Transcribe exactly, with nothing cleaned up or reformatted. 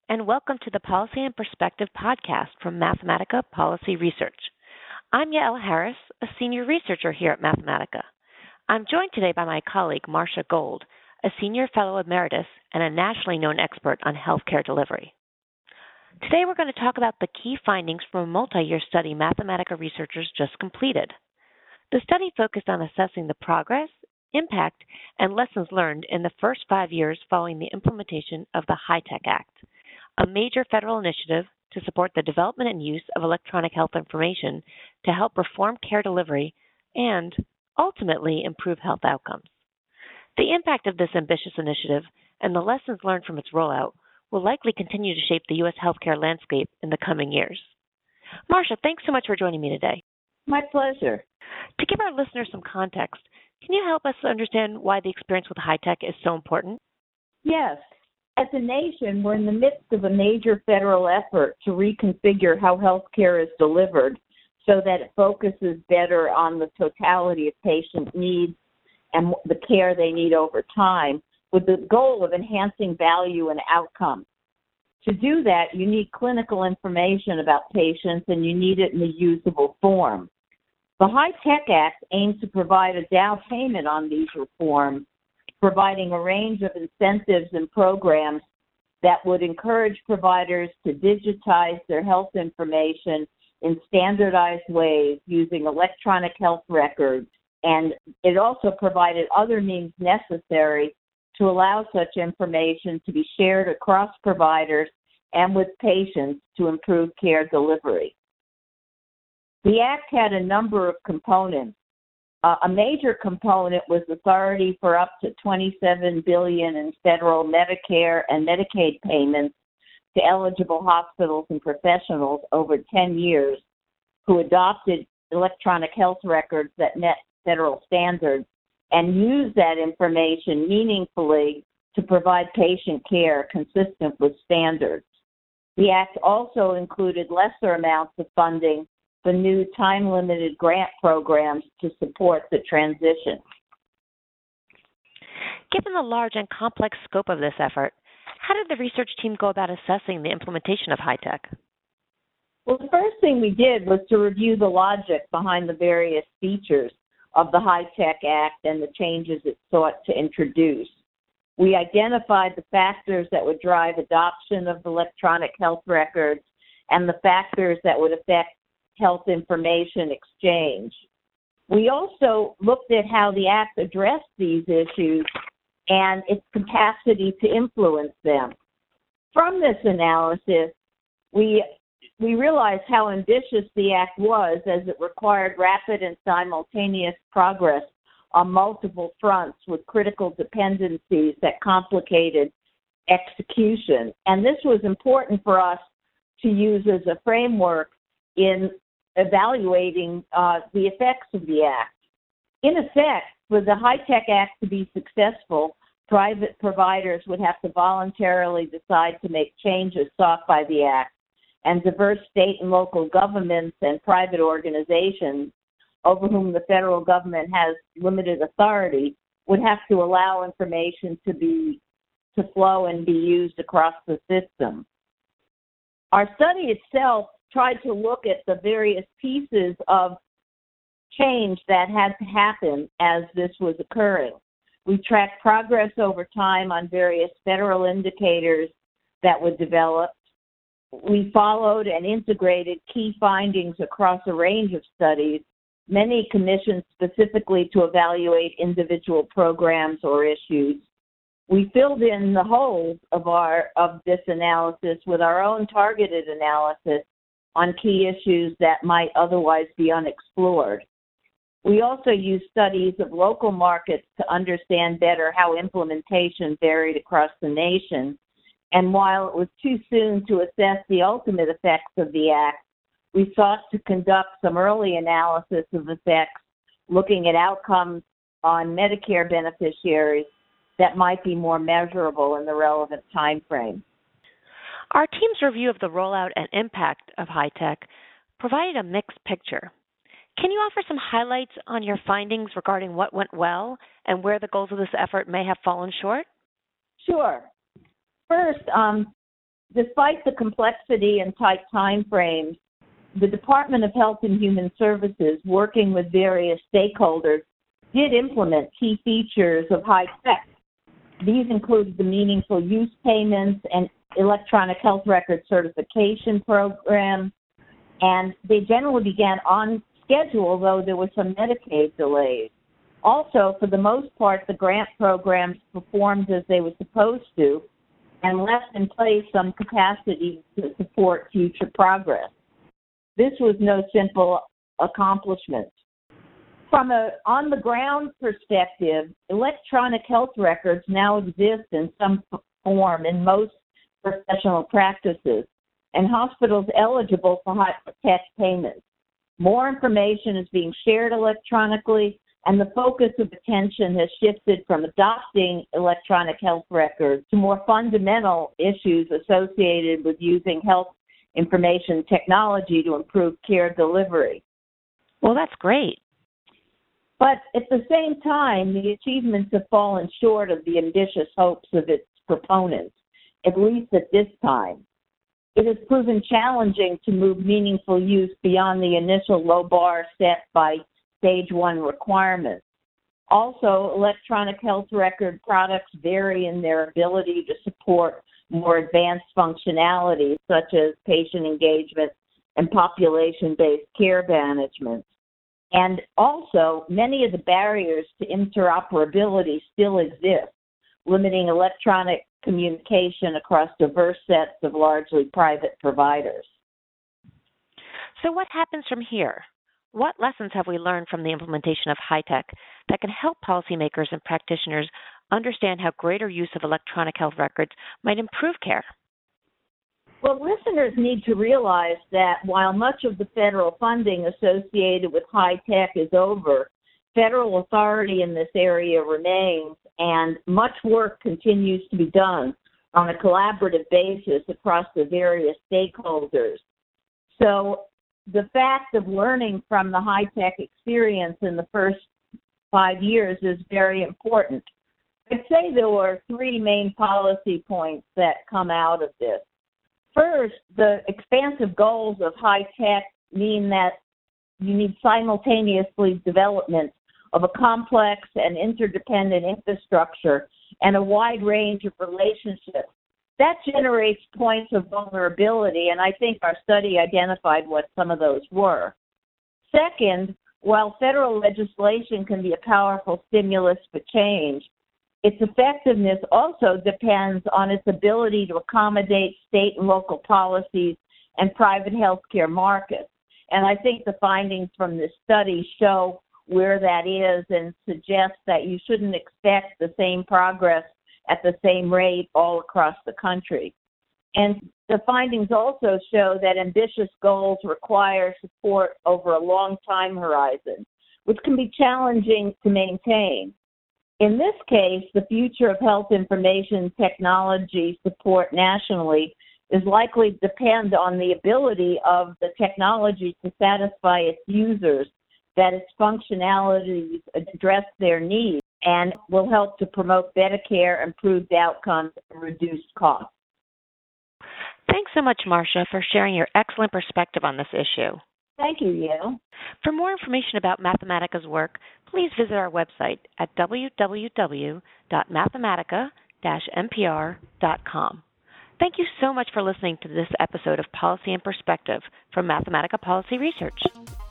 and welcome to the Policy and Perspective podcast from Mathematica Policy Research. I'm Yael Harris, a senior researcher here at Mathematica. I'm joined today by my colleague, Marcia Gold, a senior fellow emeritus and a nationally known expert on healthcare delivery. Today we're going to talk about the key findings from a multi-year study Mathematica researchers just completed. The study focused on assessing the progress, impact, and lessons learned in the first five years following the implementation of the HITECH Act, a major federal initiative to support the development and use of electronic health information to help reform care delivery and, ultimately, improve health outcomes. The impact of this ambitious initiative and the lessons learned from its rollout will likely continue to shape the U S healthcare landscape in the coming years. Marcia, thanks so much for joining me today. My pleasure. To give our listeners some context, can you help us understand why the experience with HITECH is so important? Yes. As a nation, we're in the midst of a major federal effort to reconfigure how healthcare is delivered so that it focuses better on the totality of patient needs and the care they need over time, with the goal of enhancing value and outcomes. To do that, you need clinical information about patients, and you need it in a usable form. The HITECH Act aims to provide a down payment on these reforms, providing a range of incentives and programs that would encourage providers to digitize their health information in standardized ways using electronic health records. And it also provided other means necessary to allow such information to be shared across providers and with patients to improve care delivery. The Act had a number of components. Uh, a major component was authority for up to twenty-seven billion dollars in federal Medicare and Medicaid payments to eligible hospitals and professionals over ten years who adopted electronic health records that met federal standards and used that information meaningfully to provide patient care consistent with standards. The Act also included lesser amounts of funding for new time-limited grant programs to support the transition. Given the large and complex scope of this effort, how did the research team go about assessing the implementation of HITECH? Well, the first thing we did was to review the logic behind the various features of the HITECH Act and the changes it sought to introduce. We identified the factors that would drive adoption of electronic health records and the factors that would affect health information exchange. We also looked at how the Act addressed these issues and its capacity to influence them. From this analysis, we we realized how ambitious the Act was, as it required rapid and simultaneous progress on multiple fronts with critical dependencies that complicated execution. And this was important for us to use as a framework in evaluating uh, the effects of the Act. In effect, for the HITECH Act to be successful, private providers would have to voluntarily decide to make changes sought by the Act, and diverse state and local governments and private organizations over whom the federal government has limited authority would have to allow information to be to flow and be used across the system. Our study itself tried to look at the various pieces of change that had to happen as this was occurring. We tracked progress over time on various federal indicators that were developed. We followed and integrated key findings across a range of studies, many commissioned specifically to evaluate individual programs or issues. We filled in the holes of our of this analysis with our own targeted analysis on key issues that might otherwise be unexplored. We also used studies of local markets to understand better how implementation varied across the nation. And while it was too soon to assess the ultimate effects of the Act, we sought to conduct some early analysis of effects, looking at outcomes on Medicare beneficiaries that might be more measurable in the relevant time frame. Our team's review of the rollout and impact of HITECH provided a mixed picture. Can you offer some highlights on your findings regarding what went well and where the goals of this effort may have fallen short? Sure. First, um, Despite the complexity and tight time frames, the Department of Health and Human Services, working with various stakeholders, did implement key features of high tech. These included the meaningful use payments and electronic health record certification program, and they generally began on schedule, though there were some Medicaid delays. Also, for the most part, the grant programs performed as they were supposed to and left in place some capacity to support future progress. This was no simple accomplishment. From an on-the-ground perspective, electronic health records now exist in some form in most professional practices, and hospitals eligible for high-tech payments. More information is being shared electronically, and the focus of attention has shifted from adopting electronic health records to more fundamental issues associated with using health information technology to improve care delivery. Well, that's great. But at the same time, the achievements have fallen short of the ambitious hopes of its proponents, at least at this time. It has proven challenging to move meaningful use beyond the initial low bar set by stage one requirements. Also, electronic health record products vary in their ability to support more advanced functionalities, such as patient engagement and population-based care management. And also, many of the barriers to interoperability still exist, limiting electronic communication across diverse sets of largely private providers. So what happens from here? What lessons have we learned from the implementation of high tech that can help policymakers and practitioners understand how greater use of electronic health records might improve care? Well, listeners need to realize that while much of the federal funding associated with high tech is over, federal authority in this area remains, and much work continues to be done on a collaborative basis across the various stakeholders. So the fact of learning from the high-tech experience in the first five years is very important. I'd say there were three main policy points that come out of this. First, the expansive goals of high-tech mean that you need simultaneously development of a complex and interdependent infrastructure and a wide range of relationships. That generates points of vulnerability, and I think our study identified what some of those were. Second, while federal legislation can be a powerful stimulus for change, its effectiveness also depends on its ability to accommodate state and local policies and private healthcare markets. And I think the findings from this study show where that is and suggest that you shouldn't expect the same progress at the same rate all across the country. And the findings also show that ambitious goals require support over a long time horizon, which can be challenging to maintain. In this case, the future of health information technology support nationally is likely to depend on the ability of the technology to satisfy its users, that its functionalities address their needs, and will help to promote better care, improved outcomes, and reduced costs. Thanks so much, Marcia, for sharing your excellent perspective on this issue. Thank you, Yale. For more information about Mathematica's work, please visit our website at w w w dot mathematica dash n p r dot com. Thank you so much for listening to this episode of Policy and Perspective from Mathematica Policy Research.